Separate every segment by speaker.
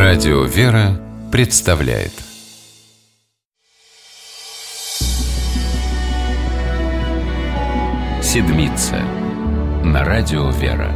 Speaker 1: Радио «Вера» представляет «Седмица» на Радио «Вера».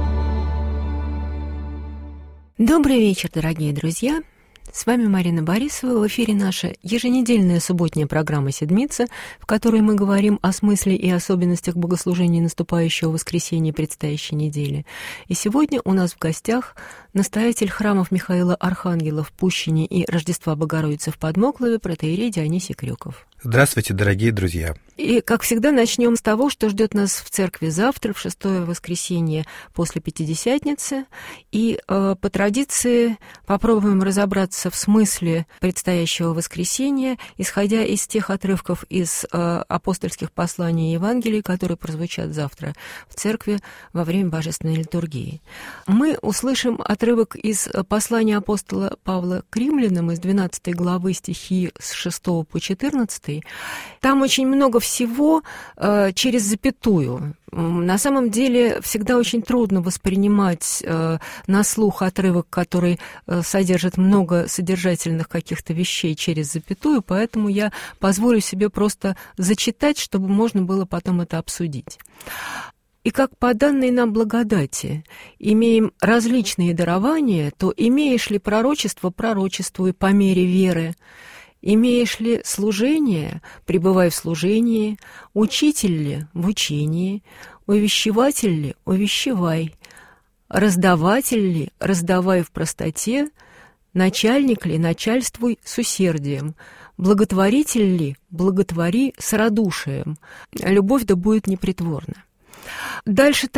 Speaker 2: Добрый вечер, дорогие друзья! С вами Марина Борисова. В эфире наша еженедельная субботняя программа «Седмица», в которой мы говорим о смысле и особенностях богослужения наступающего воскресенья предстоящей недели. И сегодня у нас в гостях настоятель храмов Михаила Архангела в Пущине и Рождества Богородицы в Подмоклове протоиерей Дионисий Крюков.
Speaker 3: Здравствуйте, дорогие друзья!
Speaker 2: И, как всегда, начнем с того, что ждет нас в церкви завтра, в шестое воскресенье после Пятидесятницы. И по традиции попробуем разобраться в смысле предстоящего воскресенья, исходя из тех отрывков из апостольских посланий и Евангелий, которые прозвучат завтра в церкви во время Божественной литургии. Мы услышим отрывок из послания апостола Павла к римлянам из 12 главы стихи с 6 по 14. Там очень много всего через запятую. На самом деле всегда очень трудно воспринимать на слух отрывок, который содержит много содержательных каких-то вещей через запятую, поэтому я позволю себе просто зачитать, чтобы можно было потом это обсудить. «И как по данной нам благодати имеем различные дарования, то имеешь ли пророчество, пророчествуй по мере веры. Имеешь ли служение, пребывай в служении, учитель ли в учении, увещеватель ли, увещевай, раздаватель ли, раздавай в простоте, начальник ли, начальствуй с усердием, благотворитель ли, благотвори с радушием, любовь да будет непритворна». Дальше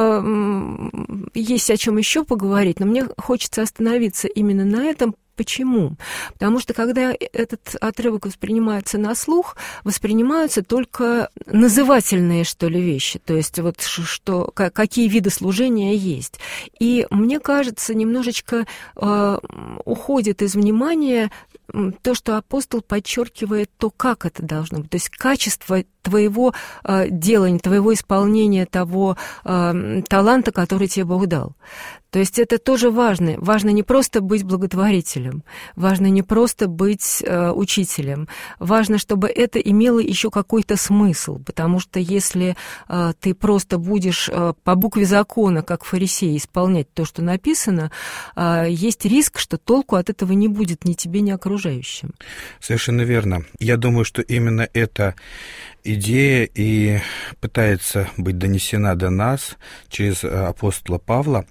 Speaker 2: там есть о чем еще поговорить, но мне хочется остановиться именно на этом. Почему? Потому что когда этот отрывок воспринимается на слух, воспринимаются только назывательные, что ли, вещи, то есть вот что, какие виды служения есть. И мне кажется, немножечко уходит из внимания то, что апостол подчеркивает то, как это должно быть, то есть качество твоего делания, твоего исполнения того таланта, который тебе Бог дал. То есть это тоже важно. Важно не просто быть благотворителем, важно не просто быть учителем, важно, чтобы это имело еще какой-то смысл, потому что если ты просто будешь по букве закона, как фарисей, исполнять то, что написано, есть риск, что толку от этого не будет ни тебе, ни окружающим.
Speaker 3: Совершенно верно. Я думаю, что именно эта идея и пытается быть донесена до нас через апостола Павла,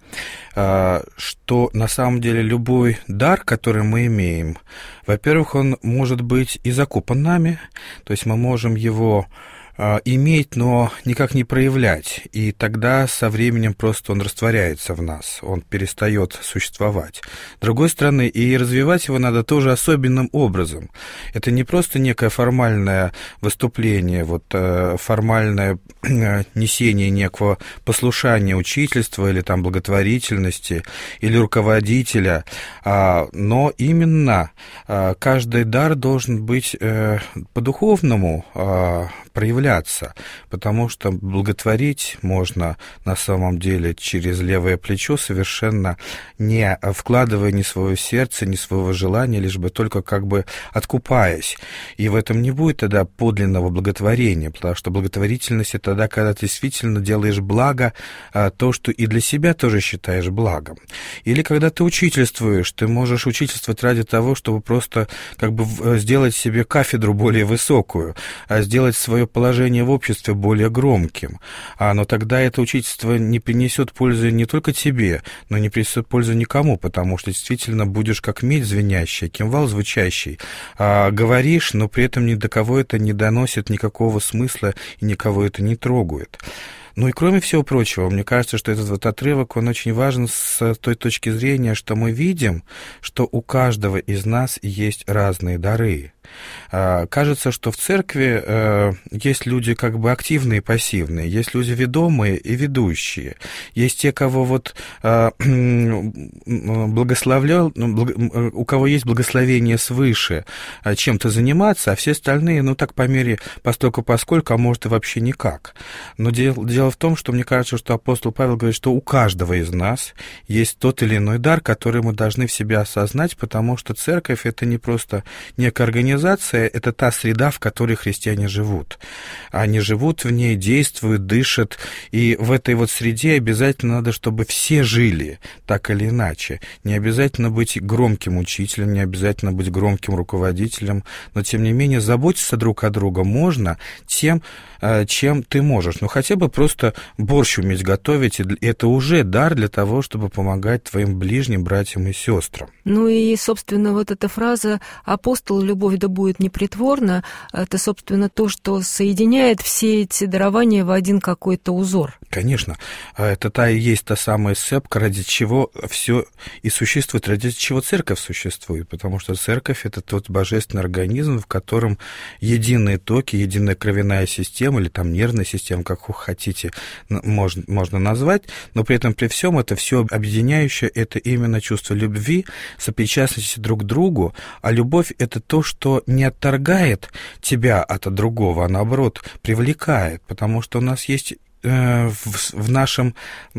Speaker 3: что на самом деле любой дар, который мы имеем, во-первых, он может быть и закупан нами, то есть мы можем его иметь, но никак не проявлять, и тогда со временем просто он растворяется в нас, он перестает существовать. С другой стороны, и развивать его надо тоже особенным образом. Это не просто некое формальное выступление, вот формальное несение некого послушания учительства или там благотворительности или руководителя, но именно каждый дар должен быть по-духовному проявляться, потому что благотворить можно на самом деле через левое плечо, совершенно не вкладывая ни своего сердца, ни своего желания, лишь бы только как бы откупаясь. И в этом не будет тогда подлинного благотворения, потому что благотворительность — это тогда, когда ты действительно делаешь благо, то, что и для себя тоже считаешь благом. Или когда ты учительствуешь, ты можешь учительствовать ради того, чтобы просто как бы сделать себе кафедру более высокую, сделать свое положение в обществе более громким. Но тогда это учительство не принесет пользы не только тебе, но не принесет пользу никому, потому что действительно будешь как медь звенящая, кимвал звучащий. Говоришь, но при этом ни до кого это не доносит никакого смысла и никого это не трогает. Ну и кроме всего прочего, мне кажется, что этот вот отрывок, он очень важен с той точки зрения, что мы видим, что у каждого из нас есть разные дары. Кажется, что в церкви есть люди как бы активные и пассивные, есть люди ведомые и ведущие, есть те, кого вот благословлял, у кого есть благословение свыше чем-то заниматься, а все остальные, ну так по мере постольку-поскольку, а может и вообще никак. Но дело в том, что мне кажется, что апостол Павел говорит, что у каждого из нас есть тот или иной дар, который мы должны в себе осознать, потому что церковь — это не просто некая организация, это та среда, в которой христиане живут. Они живут в ней, действуют, дышат, и в этой вот среде обязательно надо, чтобы все жили так или иначе. Не обязательно быть громким учителем, не обязательно быть громким руководителем, но, тем не менее, заботиться друг о друге можно тем, чем ты можешь. Ну, хотя бы просто борщ уметь готовить, и это уже дар для того, чтобы помогать твоим ближним, братьям и сестрам.
Speaker 2: Ну и, собственно, вот эта фраза «апостол, любовь да будет непритворна» — это, собственно, то, что соединяет все эти дарования в один какой-то узор.
Speaker 3: Конечно. Это та и есть та самая сцепка, ради чего все и существует, ради чего церковь существует, потому что церковь — это тот божественный организм, в котором единые токи, единая кровяная система или там нервная система, как вы хотите, можно назвать, но при этом при всем это все объединяющее, это именно чувство любви, сопричастности друг к другу, а любовь — это то, что не отторгает тебя от другого, а наоборот привлекает, потому что у нас есть в нашем,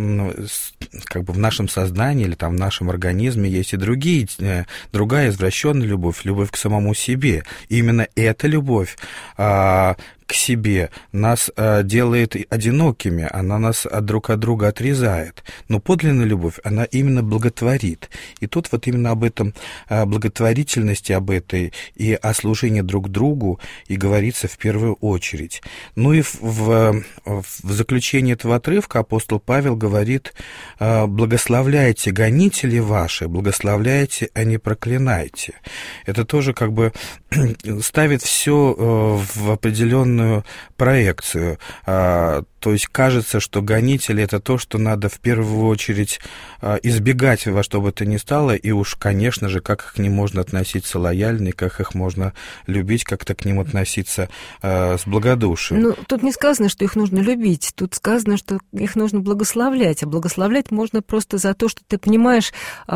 Speaker 3: как бы в нашем сознании или там в нашем организме есть и другая извращенная любовь, любовь к самому себе. И именно эта любовь к себе нас делает одинокими, она нас друг от друга отрезает. Но подлинная любовь, она именно благотворит. И тут вот именно об этом благотворительности, об этой и о служении друг другу и говорится в первую очередь. Ну и в заключении этого отрывка апостол Павел говорит: «Благословляйте гонители ваши, благословляйте, а не проклинайте». Это тоже как бы ставит все в определенную проекцию. То есть кажется, что гонители — это то, что надо в первую очередь избегать во что бы то ни стало, и уж, конечно же, как к ним можно относиться лояльно, как их можно любить, как-то к ним относиться с благодушием.
Speaker 2: Ну, тут не сказано, что их нужно любить, тут сказано, что их нужно благословлять, а благословлять можно просто за то, что ты понимаешь,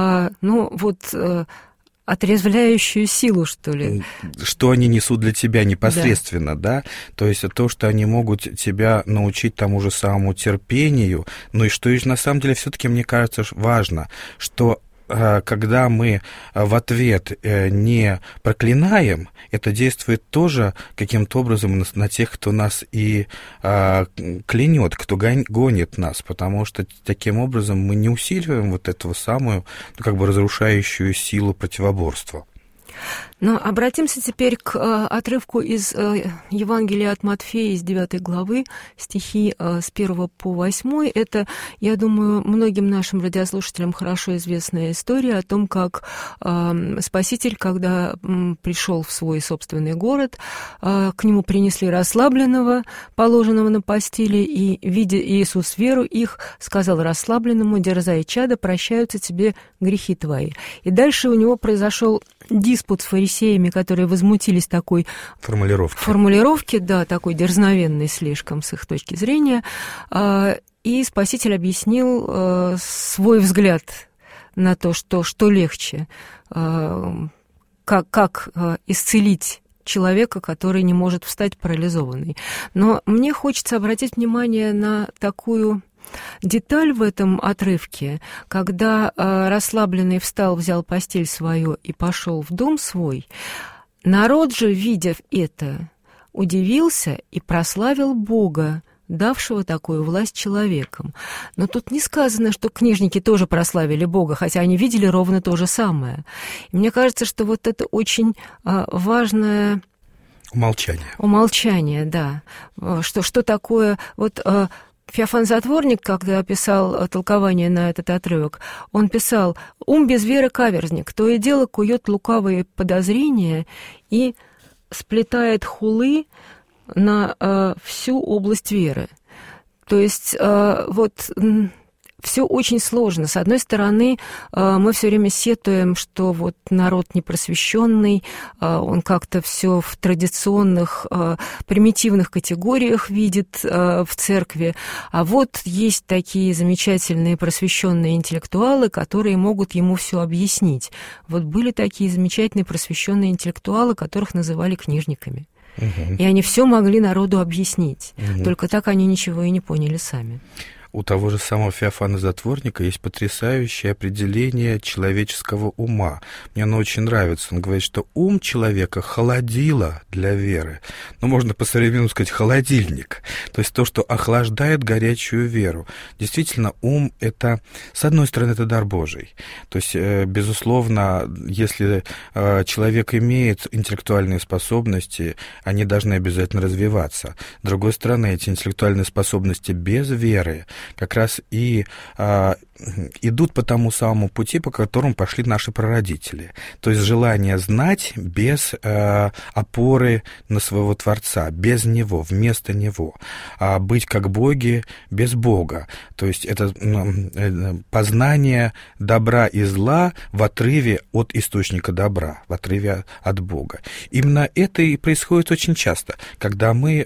Speaker 2: отрезвляющую силу, что ли.
Speaker 3: Что они несут для тебя непосредственно, да? То есть то, что они могут тебя научить тому же самому терпению. Ну и что на самом деле все-таки, мне кажется, важно, что когда мы в ответ не проклинаем, это действует тоже каким-то образом на тех, кто нас и клянет, кто гонит нас, потому что таким образом мы не усиливаем вот эту самую, разрушающую силу противоборства.
Speaker 2: Но обратимся теперь к отрывку из Евангелия от Матфея, из 9 главы, стихи с 1 по 8. Это, я думаю, многим нашим радиослушателям хорошо известная история о том, как Спаситель, когда пришел в свой собственный город, к нему принесли расслабленного, положенного на постели, и, видя Иисус веру их, сказал расслабленному: «Дерзай, чадо, прощаются тебе грехи твои». И дальше у него произошел диспут с фарисеями, которые возмутились такой формулировке, да, такой дерзновенной слишком с их точки зрения. И Спаситель объяснил свой взгляд на то, что легче, как исцелить человека, который не может встать парализованный. Но мне хочется обратить внимание на такую деталь в этом отрывке, когда расслабленный встал, взял постель свою и пошел в дом свой. Народ же, видя это, удивился и прославил Бога, давшего такую власть человекам. Но тут не сказано, что книжники тоже прославили Бога, хотя они видели ровно то же самое. И мне кажется, что вот это очень важное умолчание, да. Что такое... Феофан Затворник, когда писал толкование на этот отрывок, он писал: «Ум без веры каверзник, то и дело кует лукавые подозрения и сплетает хулы на всю область веры». То есть все очень сложно. С одной стороны, мы все время сетуем, что вот народ непросвещенный, он как-то все в традиционных, примитивных категориях видит в церкви. А вот есть такие замечательные просвещенные интеллектуалы, которые могут ему все объяснить. Вот были такие замечательные просвещенные интеллектуалы, которых называли книжниками. И они все могли народу объяснить. Только так они ничего и не поняли сами.
Speaker 3: У того же самого Феофана Затворника есть потрясающее определение человеческого ума. Мне оно очень нравится. Он говорит, что ум человека холодило для веры. Ну, можно по-современному сказать, холодильник. То есть то, что охлаждает горячую веру. Действительно, ум — это, с одной стороны, это дар Божий. То есть, безусловно, если человек имеет интеллектуальные способности, они должны обязательно развиваться. С другой стороны, эти интеллектуальные способности без веры как раз и идут по тому самому пути, по которому пошли наши прародители. То есть желание знать без опоры на своего Творца, без Него, вместо Него. Быть как боги без Бога. То есть это познание добра и зла в отрыве от источника добра, в отрыве от Бога. Именно это и происходит очень часто, когда мы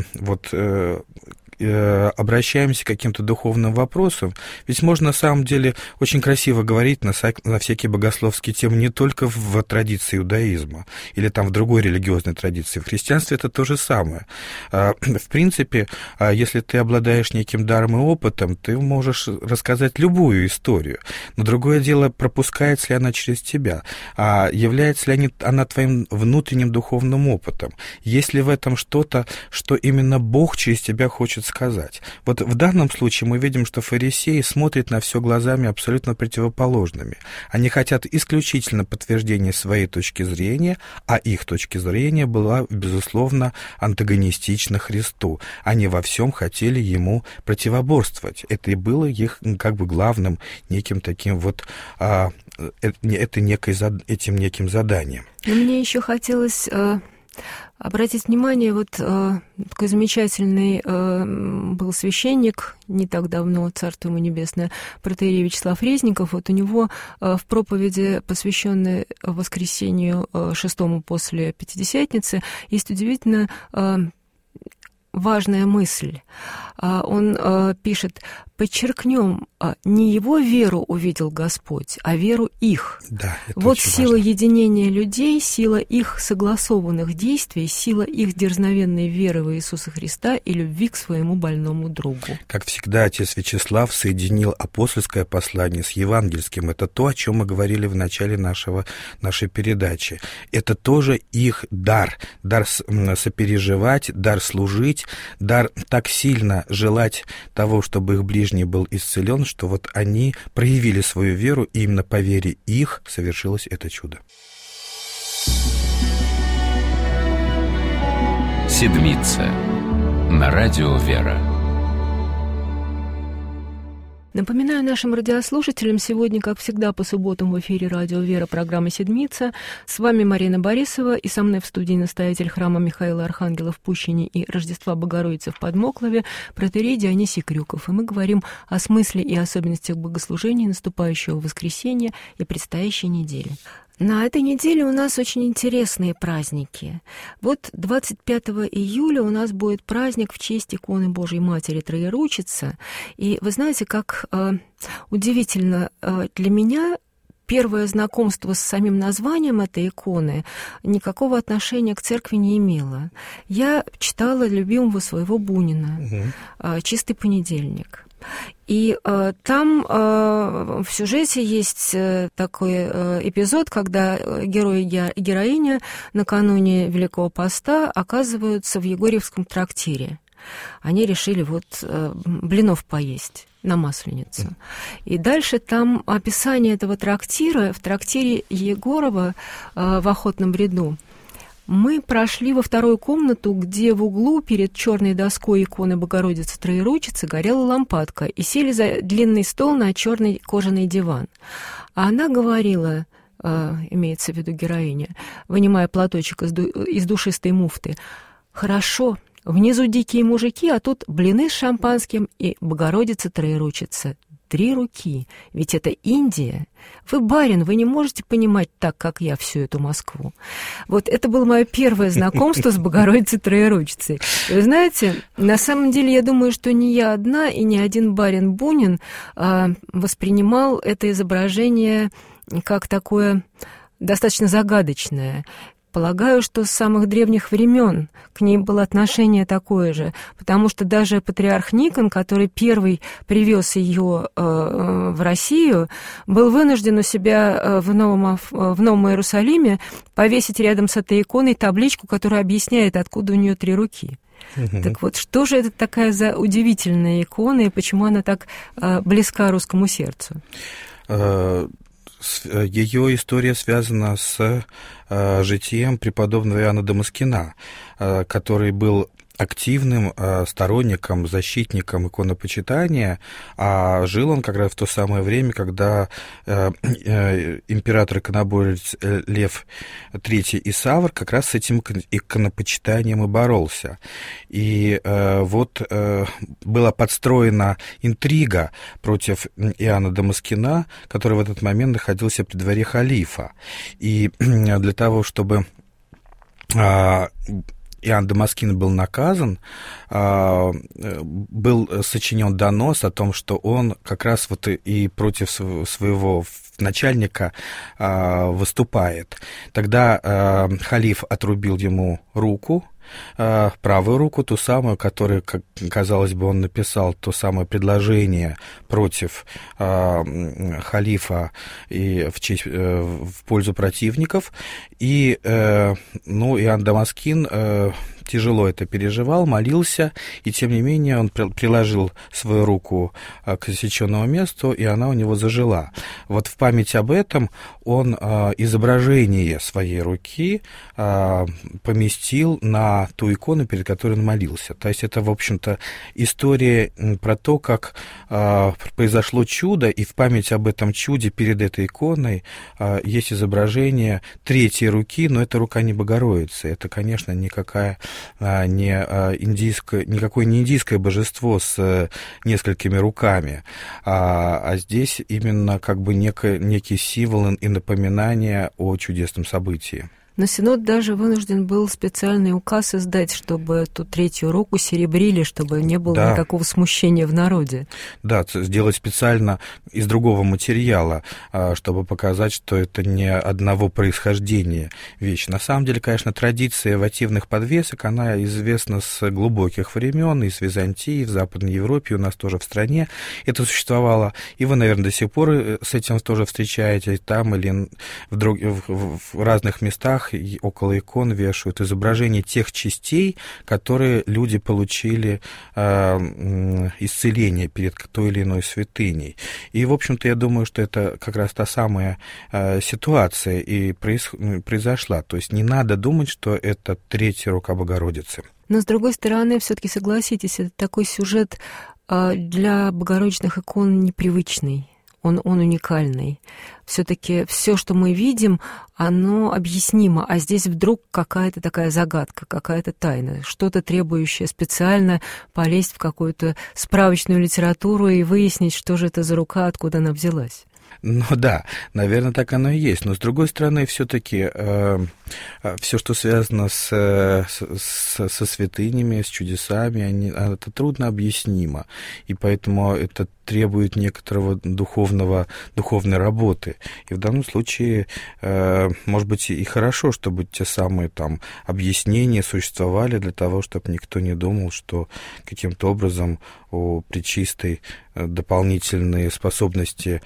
Speaker 3: обращаемся к каким-то духовным вопросам. Ведь можно на самом деле очень красиво говорить на всякие богословские темы не только в традиции иудаизма или там в другой религиозной традиции. В христианстве это то же самое. В принципе, если ты обладаешь неким даром и опытом, ты можешь рассказать любую историю. Но другое дело, пропускается ли она через тебя, является ли она твоим внутренним духовным опытом. Есть ли в этом что-то, что именно Бог через тебя хочет сказать. Вот в данном случае мы видим, что фарисеи смотрят на все глазами абсолютно противоположными. Они хотят исключительно подтверждения своей точки зрения, а их точка зрения была, безусловно, антагонистична Христу. Они во всем хотели ему противоборствовать. Это и было их как бы главным неким таким вот этим неким заданием.
Speaker 2: Но мне еще хотелось обратить внимание, вот такой замечательный был священник не так давно, царство ему небесное, протоиерей Вячеслав Резников. Вот у него в проповеди, посвященной воскресению шестому после Пятидесятницы, есть удивительно важная мысль. Он пишет: подчеркнем, не его веру увидел Господь, а веру их.
Speaker 3: Да,
Speaker 2: вот сила единения людей, сила их согласованных действий, сила их дерзновенной веры в Иисуса Христа и любви к своему больному другу.
Speaker 3: Как всегда, отец Вячеслав соединил апостольское послание с евангельским. Это то, о чем мы говорили в начале нашей передачи. Это тоже их дар. Дар сопереживать, дар служить, дар так сильно желать того, чтобы их ближний был исцелен, что вот они проявили свою веру, и именно по вере их совершилось это чудо.
Speaker 1: Седмица на радио «Вера».
Speaker 2: Напоминаю нашим радиослушателям, сегодня, как всегда, по субботам в эфире радио «Вера» программа «Седмица». С вами Марина Борисова, и со мной в студии настоятель храма Михаила Архангела в Пущине и Рождества Богородицы в Подмоклове протоиерей Дионисий Крюков. И мы говорим о смысле и особенностях богослужения наступающего воскресенья и предстоящей недели. На этой неделе у нас очень интересные праздники. Вот 25 июля у нас будет праздник в честь иконы Божьей Матери Троеручицы. И вы знаете, как удивительно для меня, первое знакомство с самим названием этой иконы никакого отношения к церкви не имело. Я читала любимого своего Бунина «Чистый понедельник». И там в сюжете есть такой эпизод, когда герой и героиня накануне Великого Поста оказываются в Егорьевском трактире. Они решили блинов поесть на Масленицу. И дальше там описание этого трактира. В трактире Егорова в Охотном ряду мы прошли во вторую комнату, где в углу перед черной доской иконы Богородицы Троеручицы горела лампадка, и сели за длинный стол на черный кожаный диван. А она говорила, имеется в виду героиня, вынимая платочек из душистой муфты: «Хорошо, внизу дикие мужики, а тут блины с шампанским и Богородица Троеручица. 3 руки, ведь это Индия. Вы барин, вы не можете понимать так, как я, всю эту Москву. Вот это было мое первое знакомство с Богородицей Троеручицей. И вы знаете, на самом деле, я думаю, что не я одна и не один барин Бунин воспринимал это изображение как такое достаточно загадочное. Полагаю, что с самых древних времен к ней было отношение такое же, потому что даже патриарх Никон, который первый привез ее в Россию, был вынужден у себя в Новом Иерусалиме повесить рядом с этой иконой табличку, которая объясняет, откуда у нее 3 руки. Так вот, что же это такая за удивительная икона, и почему она так близка русскому сердцу?
Speaker 3: Ее история связана с житием преподобного Иоанна Дамаскина, который был активным сторонником, защитником иконопочитания, а жил он как раз в то самое время, когда император-иконоборец Лев III Исавр как раз с этим иконопочитанием и боролся. И вот была подстроена интрига против Иоанна Дамаскина, который в этот момент находился при дворе халифа. И для того, чтобы Иоанн Дамаскин был наказан, был сочинен донос о том, что он как раз вот и против своего начальника выступает. Тогда халиф отрубил ему руку, правую руку, ту самую, которую, как казалось бы, он написал то самое предложение против халифа и в пользу противников. И Иоанн Дамаскин тяжело это переживал, молился, и тем не менее он приложил свою руку к засеченному месту, и она у него зажила. Вот в память об этом он изображение своей руки поместил на ту икону, перед которой он молился. То есть это, в общем-то, история про то, как произошло чудо, и в память об этом чуде перед этой иконой есть изображение 3-й руки, но это рука не Богородицы. Это, конечно, никакое не индийское божество с несколькими руками, а здесь именно как бы некий символ и напоминание о чудесном событии.
Speaker 2: Но Синод даже вынужден был специальный указ издать, чтобы эту 3-ю руку серебрили, чтобы не было никакого смущения в народе. Да,
Speaker 3: сделать специально из другого материала, чтобы показать, что это не одного происхождения вещь. На самом деле, конечно, традиция вативных подвесок, она известна с глубоких времен, из Византии, в Западной Европе, у нас тоже в стране это существовало, и вы, наверное, до сих пор с этим тоже встречаетесь, там или в разных местах и около икон вешают изображения тех частей, которые люди получили исцеление перед той или иной святыней. И, в общем-то, я думаю, что это как раз та самая ситуация и произошла. То есть не надо думать, что это 3-я рука Богородицы.
Speaker 2: Но, с другой стороны, все-таки согласитесь, это такой сюжет для богородичных икон непривычный. Он уникальный. Все-таки все, что мы видим, оно объяснимо, а здесь вдруг какая-то такая загадка, какая-то тайна, что-то требующее специально полезть в какую-то справочную литературу и выяснить, что же это за рука, откуда она взялась.
Speaker 3: Ну да, наверное, так оно и есть. Но, с другой стороны, все-таки все, что связано со святынями, с чудесами, это трудно объяснимо. И поэтому это требует некоторого духовной работы. И в данном случае, может быть, и хорошо, чтобы те самые там объяснения существовали для того, чтобы никто не думал, что каким-то образом у Пречистой дополнительные способности,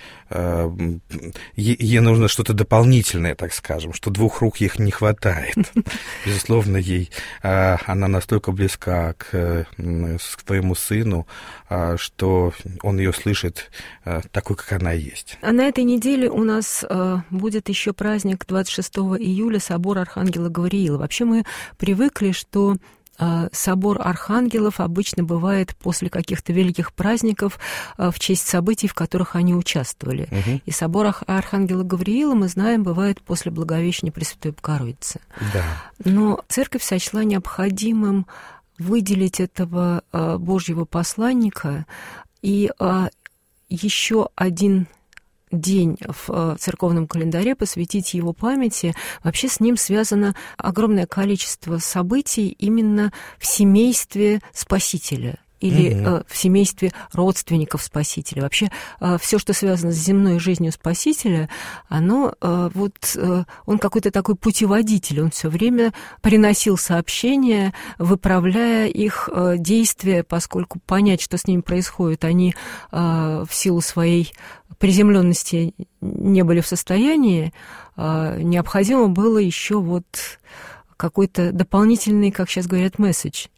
Speaker 3: ей нужно что-то дополнительное, так скажем, что 2 рук их не хватает. Безусловно, она настолько близка к своему сыну, что он ее слышит такой, как она есть.
Speaker 2: А на этой неделе у нас будет еще праздник 26 июля, собор Архангела Гавриила. Вообще мы привыкли, что собор архангелов обычно бывает после каких-то великих праздников в честь событий, в которых они участвовали. Угу. И собор Архангела Гавриила, мы знаем, бывает после Благовещения Пресвятой Богородицы.
Speaker 3: Да.
Speaker 2: Но церковь сочла необходимым выделить этого Божьего посланника и еще один день в церковном календаре, посвятить его памяти. Вообще с ним связано огромное количество событий именно в семействе Спасителя или в семействе родственников Спасителя. Вообще все, что связано с земной жизнью Спасителя, оно он какой-то такой путеводитель. Он все время приносил сообщения, выправляя их действия, поскольку понять, что с ними происходит, они в силу своей приземленности не были в состоянии. Необходимо было еще какой-то дополнительный, как сейчас говорят, месседж.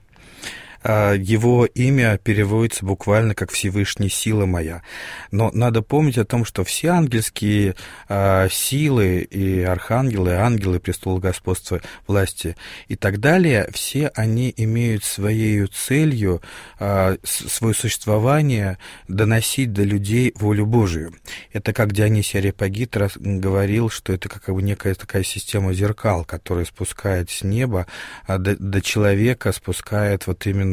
Speaker 3: Его имя переводится буквально как «Всевышний сила моя». Но надо помнить о том, что все ангельские силы и архангелы, ангелы, престол господства, власти и так далее, все они имеют своей целью свое существование доносить до людей волю Божию. Это как Дионисий Ареопагит говорил, что это как бы некая такая система зеркал, которая спускает с неба до человека, спускает именно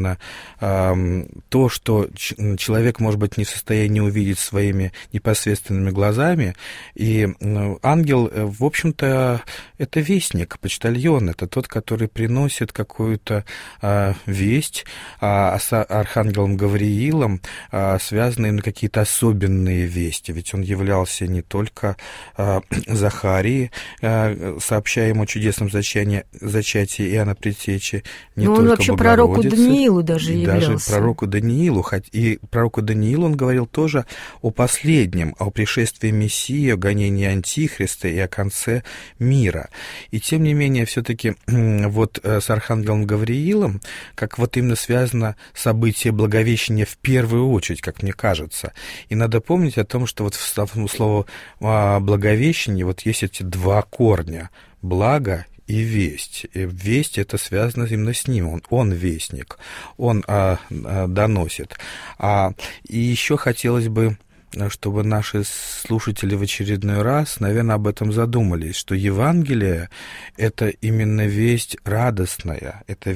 Speaker 3: то, что человек, может быть, не в состоянии увидеть своими непосредственными глазами. И ангел, в общем-то, это вестник, почтальон, это тот, который приносит какую-то весть, а с архангелом Гавриилом связаны какие-то особенные вести. Ведь он являлся не только Захарии, сообщая ему о чудесном зачатии Иоанна Предтечи, не только
Speaker 2: он вообще пророку Даниилу даже являлся.
Speaker 3: Даже пророку Даниилу. И пророку Даниилу он говорил тоже о последнем, о пришествии Мессии, о гонении Антихриста и о конце мира. И тем не менее, все-таки с архангелом Гавриилом, как именно связано событие Благовещения в первую очередь, как мне кажется. И надо помнить о том, что в слово Благовещение есть эти два корня – благо и весть. И весть это связано именно с ним. Он вестник, он доносит. И еще хотелось бы, чтобы наши слушатели в очередной раз, наверное, об этом задумались, что Евангелие — это именно весть радостная, это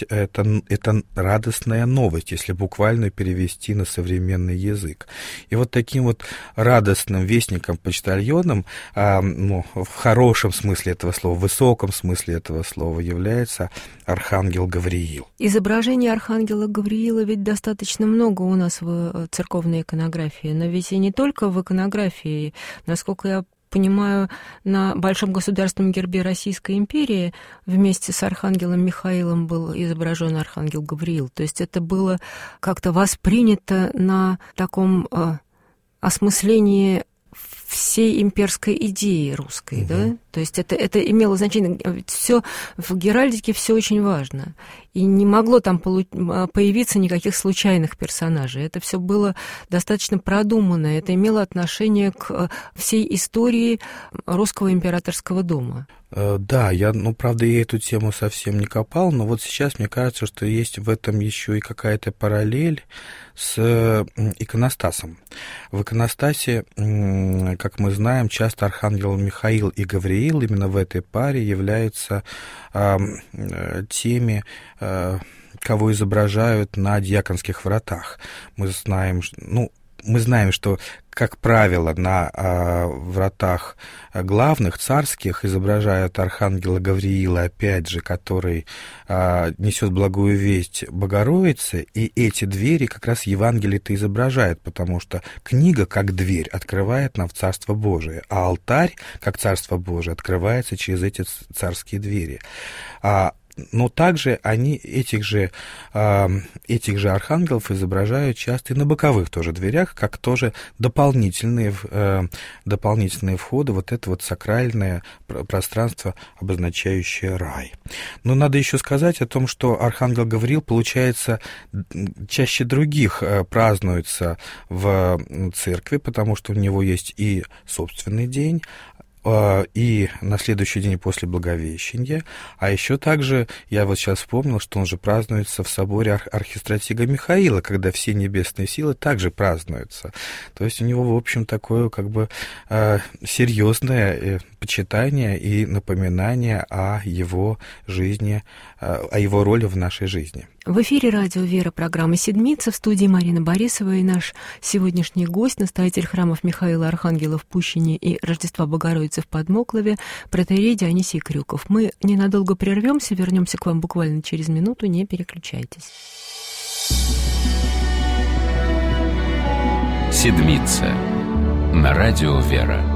Speaker 3: радостная новость, если буквально перевести на современный язык. И таким радостным вестником, почтальоном, в хорошем смысле этого слова, в высоком смысле этого слова, является архангел Гавриил.
Speaker 2: Изображений архангела Гавриила ведь достаточно много у нас в церковной иконографии, но ведь и не только в иконографии. Насколько я понимаю, на Большом государственном гербе Российской империи вместе с архангелом Михаилом был изображен архангел Гавриил. То есть это было как-то воспринято на таком осмыслении всей имперской идеи русской, да? То есть это имело значение. Все в геральдике все очень важно. И не могло там появиться никаких случайных персонажей. Это все было достаточно продумано. Это имело отношение к всей истории русского императорского дома.
Speaker 3: Да, правда, я эту тему совсем не копал, но сейчас мне кажется, что есть в этом еще и какая-то параллель с иконостасом. В иконостасе, как мы знаем, часто архангел Михаил и Гавриил именно в этой паре являются теми, кого изображают на дьяконских вратах. Мы знаем, что, как правило, на вратах главных, царских, изображают архангела Гавриила, опять же, который несет благую весть Богородице, и эти двери как раз Евангелие-то изображает, потому что книга, как дверь, открывает нам в Царство Божие, а алтарь, как Царство Божие, открывается через эти царские двери. Но также они этих же архангелов изображают часто и на боковых тоже дверях, как тоже дополнительные входы, это сакральное пространство, обозначающее рай. Но надо еще сказать о том, что архангел Гавриил, получается, чаще других празднуется в церкви, потому что у него есть и собственный день, и на следующий день после Благовещения, а еще также, я сейчас вспомнил, что он же празднуется в соборе архистратига Михаила, когда все небесные силы также празднуются. То есть у него, в общем, такое серьезное почитание и напоминание о его жизни, о его роли в нашей жизни.
Speaker 2: В эфире радио «Вера», программа «Седмица», в студии Марина Борисова и наш сегодняшний гость, настоятель храмов Михаила Архангела в Пущине и Рождества Богородицы в Подмоклове, протоиерей Дионисий Крюков. Мы ненадолго прервемся, вернемся к вам буквально через минуту, не переключайтесь.
Speaker 1: «Седмица» на радио «Вера».